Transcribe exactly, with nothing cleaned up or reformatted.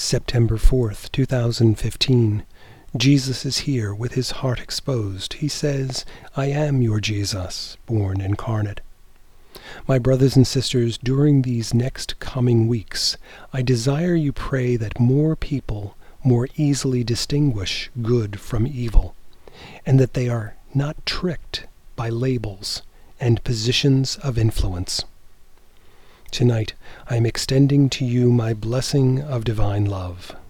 September fourth, two thousand fifteen. Jesus is here with his heart exposed. He says, I am your Jesus, born incarnate. My brothers and sisters, during these next coming weeks, I desire you pray that more people more easily distinguish good from evil, and that they are not tricked by labels and positions of influence. Tonight, I am extending to you my blessing of divine love.